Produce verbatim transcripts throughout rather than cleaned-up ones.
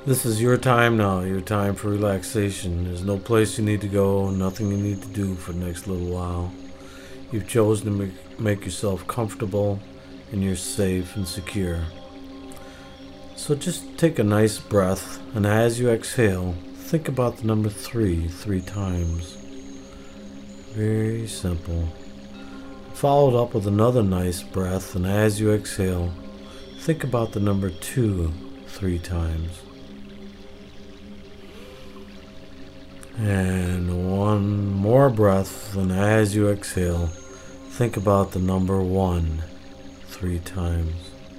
This is your time now, your time for relaxation. There's no place you need to go, nothing you need to do for the next little while. You've chosen to make, make yourself comfortable and you're safe and secure. So just take a nice breath, and as you exhale, think about the number three three times. Very simple. Followed up with another nice breath, and as you exhale, think about the number two three times. And one more breath, and as you exhale, think about the number one three times.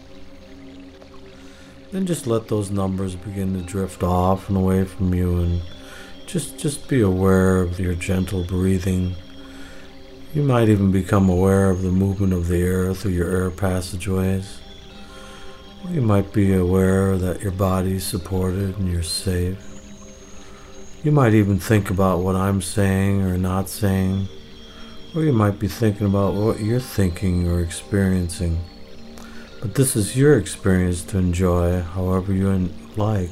Then just let those numbers begin to drift off and away from you, and just, just be aware of your gentle breathing. You might even become aware of the movement of the air through your air passageways. Or you might be aware that your body is supported and you're safe. You might even think about what I'm saying or not saying, or you might be thinking about what you're thinking or experiencing. But this is your experience to enjoy however you like.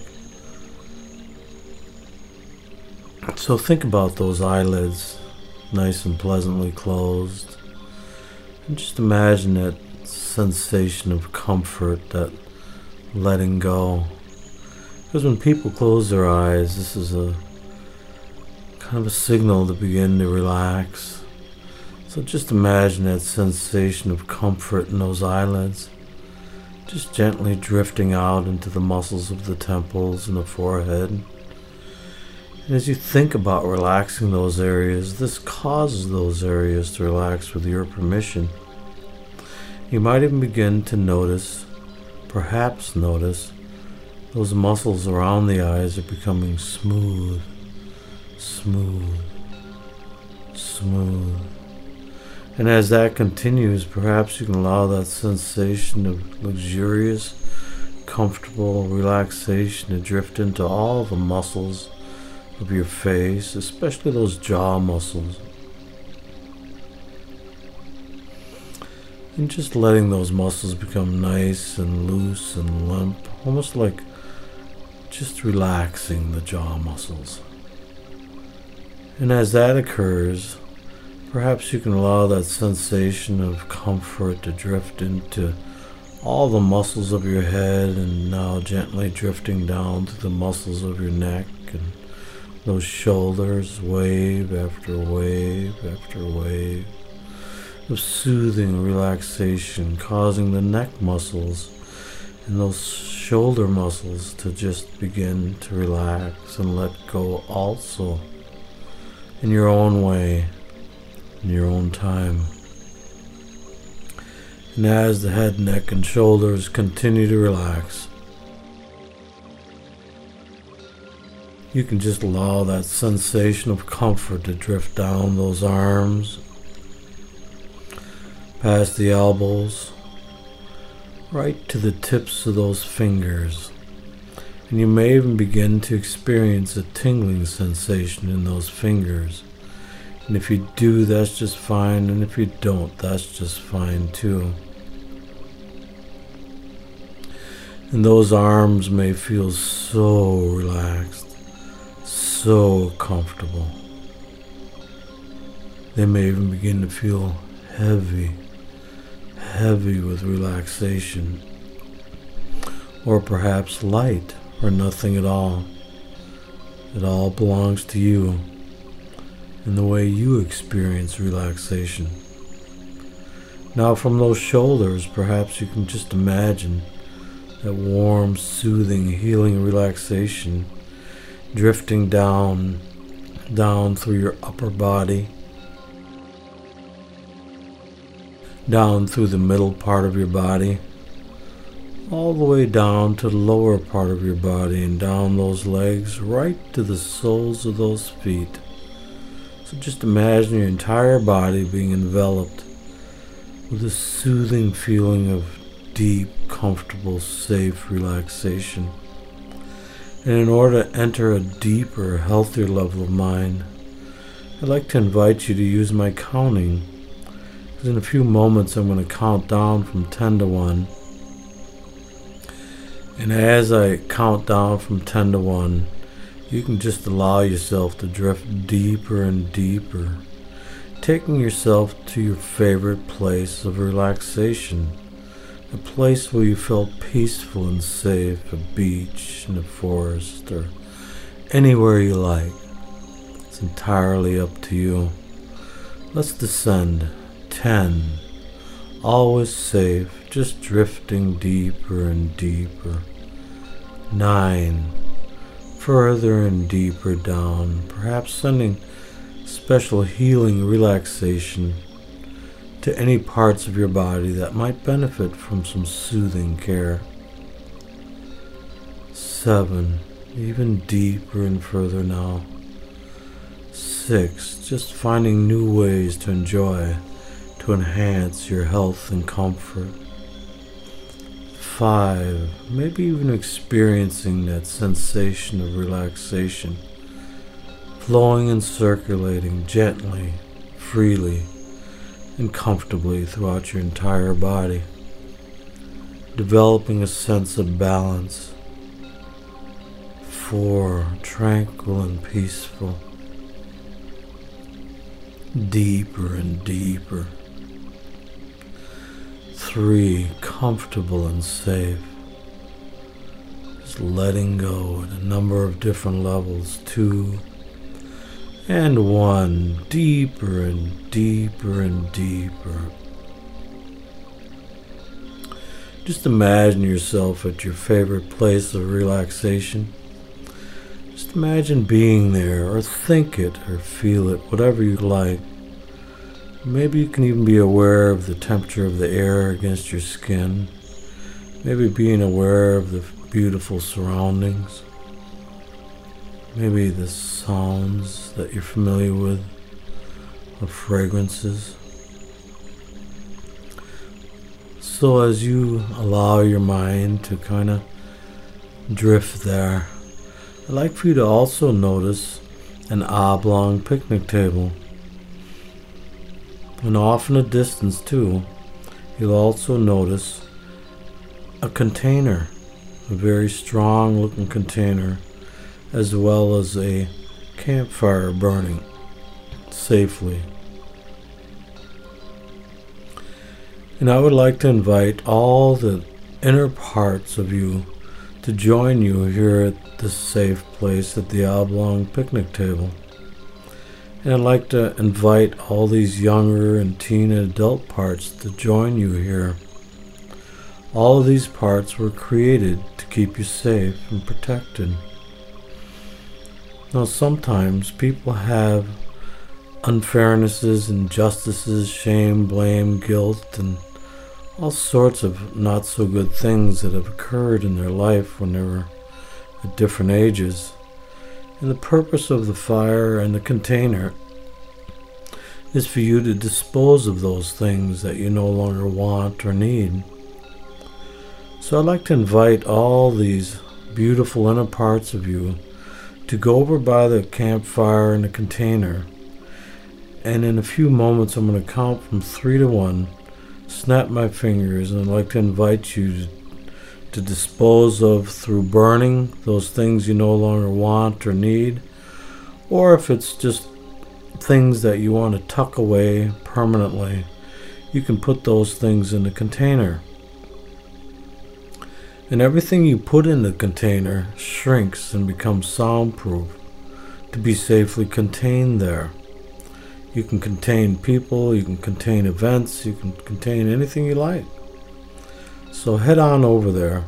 So think about those eyelids, nice and pleasantly closed, and just imagine that sensation of comfort, that letting go. Because when people close their eyes, this is a kind of a signal to begin to relax. So just imagine that sensation of comfort in those eyelids, just gently drifting out into the muscles of the temples and the forehead. And as you think about relaxing those areas, this causes those areas to relax with your permission. You might even begin to notice, perhaps notice, those muscles around the eyes are becoming smooth, smooth, smooth. And as that continues, perhaps you can allow that sensation of luxurious, comfortable relaxation to drift into all the muscles of your face, especially those jaw muscles. And just letting those muscles become nice and loose and limp, almost like just relaxing the jaw muscles. And as that occurs, perhaps you can allow that sensation of comfort to drift into all the muscles of your head, and now gently drifting down to the muscles of your neck and those shoulders, wave after wave after wave of soothing relaxation, causing the neck muscles and those shoulder muscles to just begin to relax and let go also in your own way, in your own time. And as the head, neck, and shoulders continue to relax, you can just allow that sensation of comfort to drift down those arms, past the elbows, right to the tips of those fingers. And you may even begin to experience a tingling sensation in those fingers. And if you do, that's just fine, and if you don't, that's just fine too. And those arms may feel so relaxed, so comfortable. They may even begin to feel heavy, heavy with relaxation, or perhaps light, or nothing at all. It all belongs to you and the way you experience relaxation. Now from those shoulders, perhaps you can just imagine that warm, soothing, healing relaxation drifting down, down through your upper body, down through the middle part of your body, all the way down to the lower part of your body, and down those legs right to the soles of those feet. So just imagine your entire body being enveloped with a soothing feeling of deep, comfortable, safe relaxation. And in order to enter a deeper, healthier level of mind, I'd like to invite you to use my counting. Because in a few moments I'm going to count down from ten to one. And as I count down from ten to one, you can just allow yourself to drift deeper and deeper, taking yourself to your favorite place of relaxation, a place where you felt peaceful and safe, a beach, in a forest, or anywhere you like. It's entirely up to you. Let's descend. ten. Always safe, just drifting deeper and deeper. nine. Further and deeper down, perhaps sending special healing relaxation to any parts of your body that might benefit from some soothing care. seven. Even deeper and further now. six. Just finding new ways to enjoy, to enhance your health and comfort. Five. Maybe even experiencing that sensation of relaxation, flowing and circulating gently, freely, and comfortably throughout your entire body, developing a sense of balance. Four. Tranquil and peaceful. Deeper and deeper. Three. Comfortable and safe. Just letting go at a number of different levels. Two. And one. Deeper and deeper and deeper. Just imagine yourself at your favorite place of relaxation. Just imagine being there, or think it, or feel it, whatever you like. Maybe you can even be aware of the temperature of the air against your skin. Maybe being aware of the beautiful surroundings. Maybe the sounds that you're familiar with, or fragrances. So as you allow your mind to kind of drift there, I'd like for you to also notice an oblong picnic table. And off in the distance too, you'll also notice a container, a very strong looking container, as well as a campfire burning safely. And I would like to invite all the inner parts of you to join you here at this safe place at the oblong picnic table. And I'd like to invite all these younger and teen and adult parts to join you here. All of these parts were created to keep you safe and protected. Now sometimes people have unfairnesses, injustices, shame, blame, guilt, and all sorts of not so good things that have occurred in their life when they were at different ages. And the purpose of the fire and the container is for you to dispose of those things that you no longer want or need. So I'd like to invite all these beautiful inner parts of you to go over by the campfire and the container. And in a few moments I'm going to count from three to one, snap my fingers, and I'd like to invite you to to dispose of through burning those things you no longer want or need, or if it's just things that you want to tuck away permanently, you can put those things in the container. And everything you put in the container shrinks and becomes soundproof to be safely contained there. You can contain people, you can contain events, you can contain anything you like. So head on over there.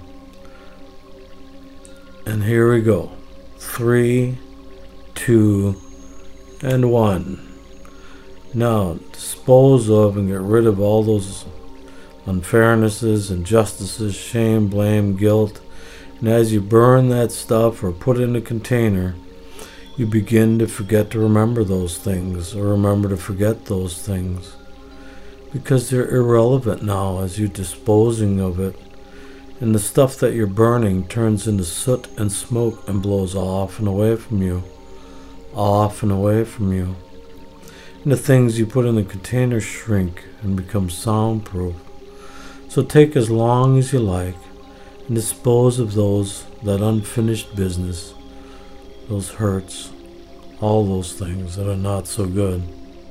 And here we go. Three, two, and one. Now dispose of and get rid of all those unfairnesses, injustices, shame, blame, guilt. And as you burn that stuff or put it in a container, you begin to forget to remember those things, or remember to forget those things, because they're irrelevant now as you're disposing of it. And the stuff that you're burning turns into soot and smoke and blows off and away from you, off and away from you. And the things you put in the container shrink and become soundproof. So take as long as you like, and dispose of those, that unfinished business, those hurts, all those things that are not so good.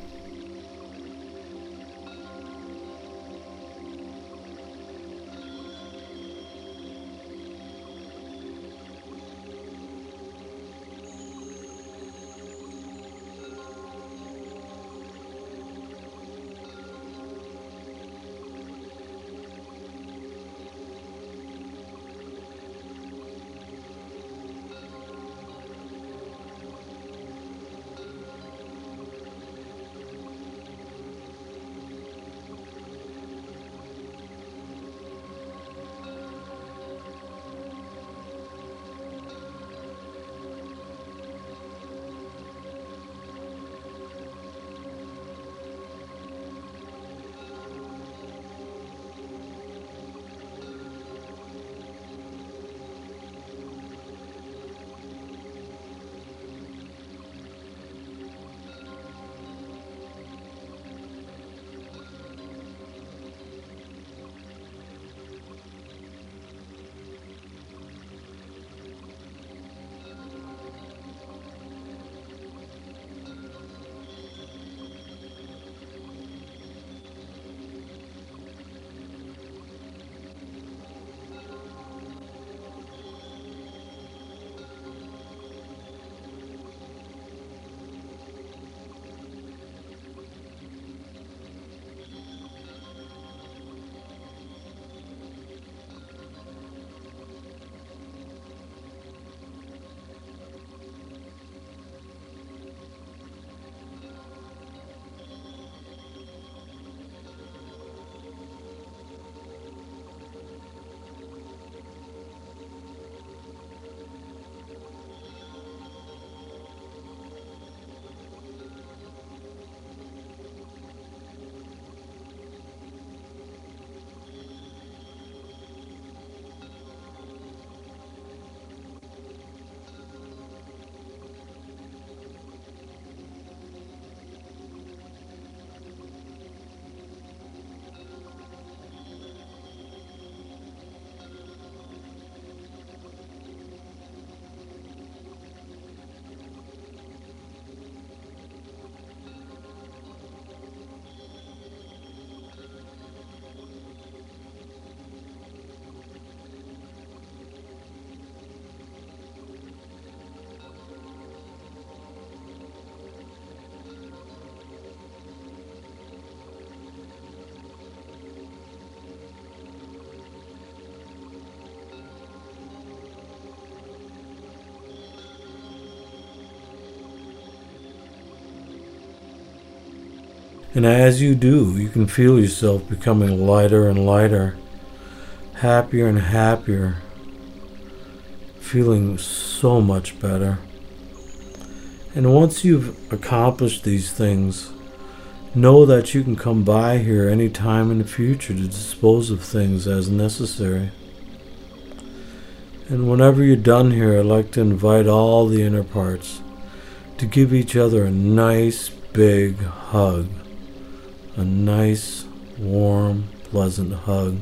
And as you do, you can feel yourself becoming lighter and lighter, happier and happier, feeling so much better. And once you've accomplished these things, know that you can come by here any time in the future to dispose of things as necessary. And whenever you're done here, I'd like to invite all the inner parts to give each other a nice big hug. A nice, warm, pleasant hug.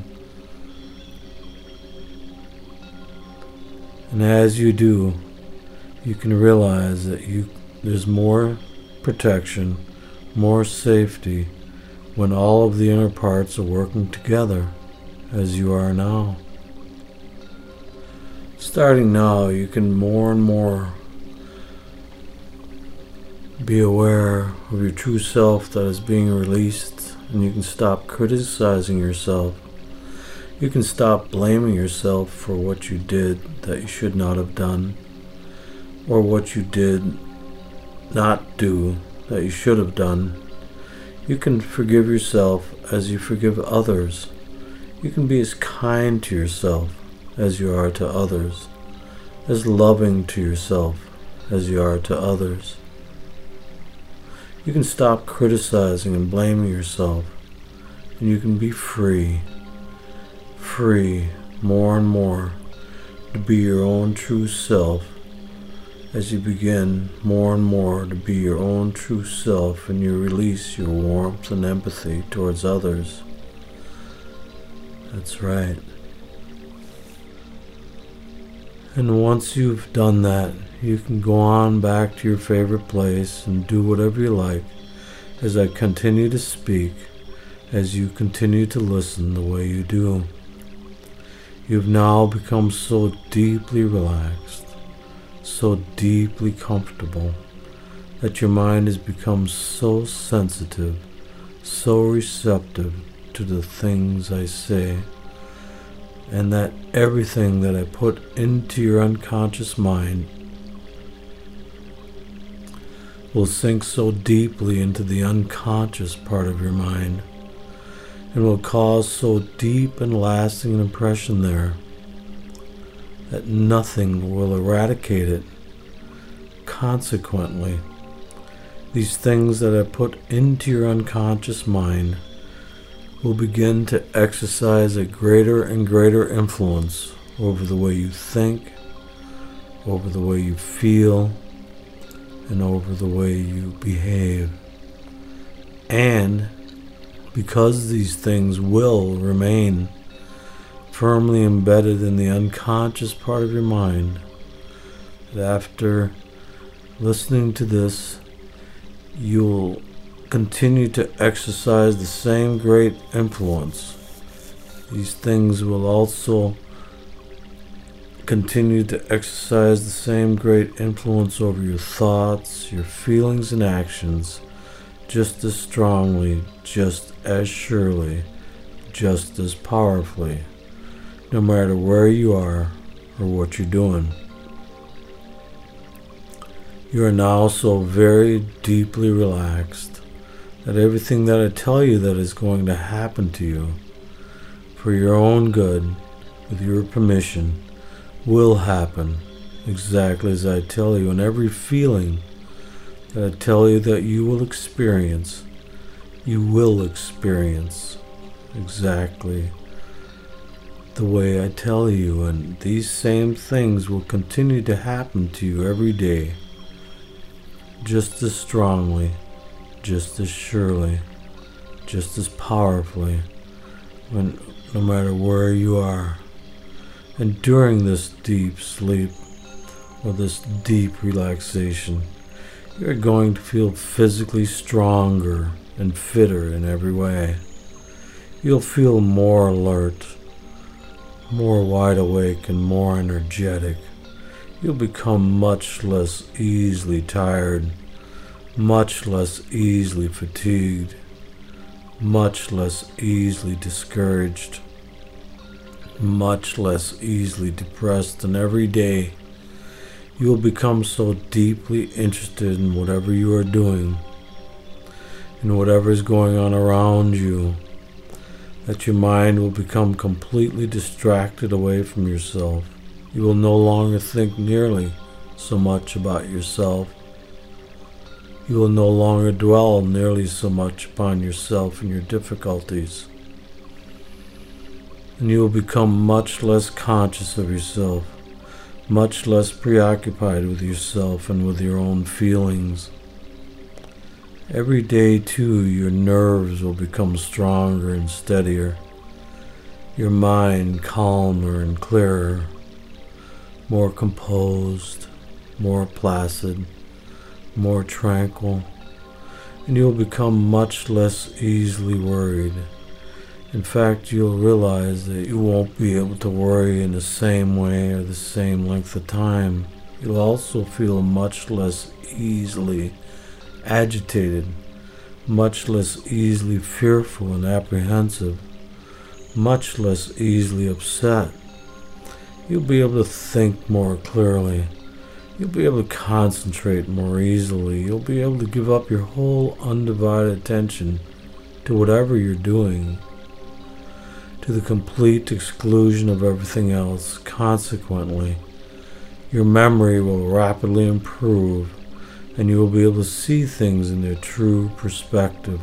And as you do, you can realize that you there's more protection, more safety when all of the inner parts are working together as you are now. Starting now, you can more and more be aware of your true self that is being released, and you can stop criticizing yourself. You can stop blaming yourself for what you did that you should not have done, or what you did not do that you should have done. You can forgive yourself as you forgive others. You can be as kind to yourself as you are to others, as loving to yourself as you are to others. You can stop criticizing and blaming yourself, and you can be free, free more and more to be your own true self as you begin more and more to be your own true self, and you release your warmth and empathy towards others. That's right. And once you've done that, you can go on back to your favorite place and do whatever you like as I continue to speak, as you continue to listen the way you do. You've now become so deeply relaxed, so deeply comfortable, that your mind has become so sensitive, so receptive to the things I say, and that everything that I put into your unconscious mind will sink so deeply into the unconscious part of your mind and will cause so deep and lasting an impression there that nothing will eradicate it. Consequently, these things that I put into your unconscious mind will begin to exercise a greater and greater influence over the way you think, over the way you feel, and over the way you behave. And because these things will remain firmly embedded in the unconscious part of your mind, that after listening to this, you'll continue to exercise the same great influence. These things will also continue to exercise the same great influence over your thoughts, your feelings and actions, just as strongly, just as surely, just as powerfully, no matter where you are or what you're doing. You are now so very deeply relaxed that everything that I tell you that is going to happen to you for your own good, with your permission, will happen exactly as I tell you, and every feeling that I tell you that you will experience, you will experience exactly the way I tell you, and these same things will continue to happen to you every day, just as strongly, just as surely, just as powerfully, when no matter where you are. And during this deep sleep, or this deep relaxation, you're going to feel physically stronger and fitter in every way. You'll feel more alert, more wide awake, and more energetic. You'll become much less easily tired, much less easily fatigued, much less easily discouraged, much less easily depressed, and every day you will become so deeply interested in whatever you are doing, in whatever is going on around you, that your mind will become completely distracted away from yourself. You will no longer think nearly so much about yourself. You will no longer dwell nearly so much upon yourself and your difficulties. And you will become much less conscious of yourself, much less preoccupied with yourself and with your own feelings. Every day, too, your nerves will become stronger and steadier, your mind calmer and clearer, more composed, more placid, more tranquil, and you'll become much less easily worried. In fact, you'll realize that you won't be able to worry in the same way or the same length of time. You'll also feel much less easily agitated, much less easily fearful and apprehensive, much less easily upset. You'll be able to think more clearly. You'll be able to concentrate more easily. You'll be able to give up your whole undivided attention to whatever you're doing, to the complete exclusion of everything else. Consequently, your memory will rapidly improve, and you will be able to see things in their true perspective,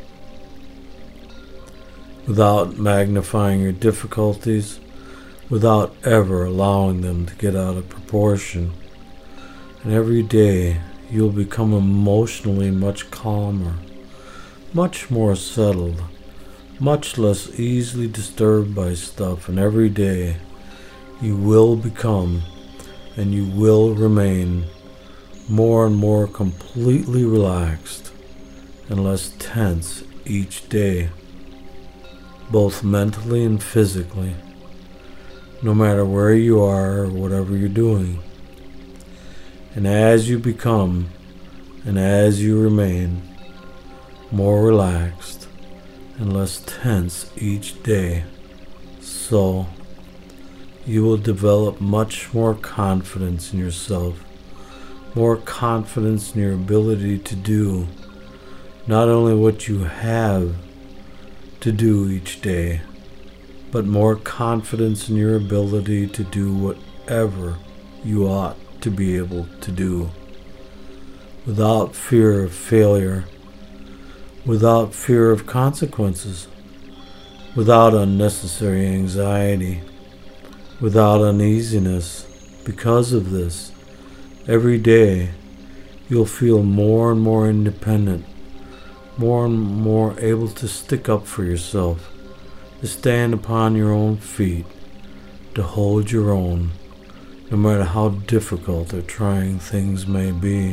without magnifying your difficulties, without ever allowing them to get out of proportion. And every day you'll become emotionally much calmer, much more settled, much less easily disturbed by stuff, and every day you will become and you will remain more and more completely relaxed and less tense each day, both mentally and physically, no matter where you are or whatever you're doing. And as you become and as you remain more relaxed and less tense each day, so you will develop much more confidence in yourself, more confidence in your ability to do not only what you have to do each day, but more confidence in your ability to do whatever you ought to be able to do, without fear of failure, without fear of consequences, without unnecessary anxiety, without uneasiness. Because of this, every day you'll feel more and more independent, more and more able to stick up for yourself, to stand upon your own feet, to hold your own, no matter how difficult or trying things may be.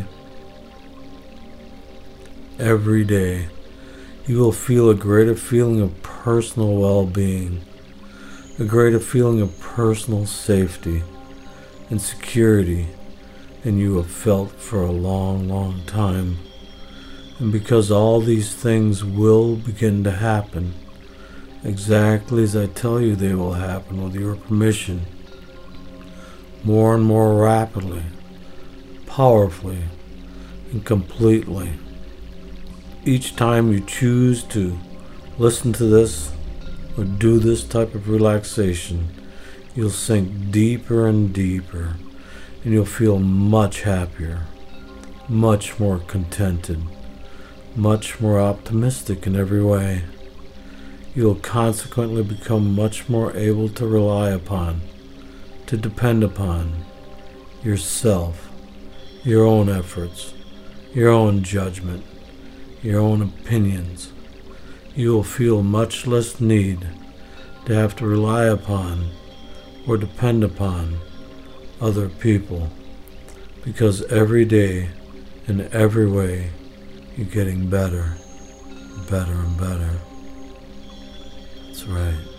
Every day, you will feel a greater feeling of personal well-being, a greater feeling of personal safety and security than you have felt for a long, long time. And because all these things will begin to happen, exactly as I tell you they will happen with your permission, more and more rapidly, powerfully, and completely. Each time you choose to listen to this or do this type of relaxation, you'll sink deeper and deeper, and you'll feel much happier, much more contented, much more optimistic in every way. You'll consequently become much more able to rely upon, to depend upon yourself, your own efforts, your own judgment, your own opinions. You will feel much less need to have to rely upon or depend upon other people, because every day, in every way, you're getting better, better and better. That's right.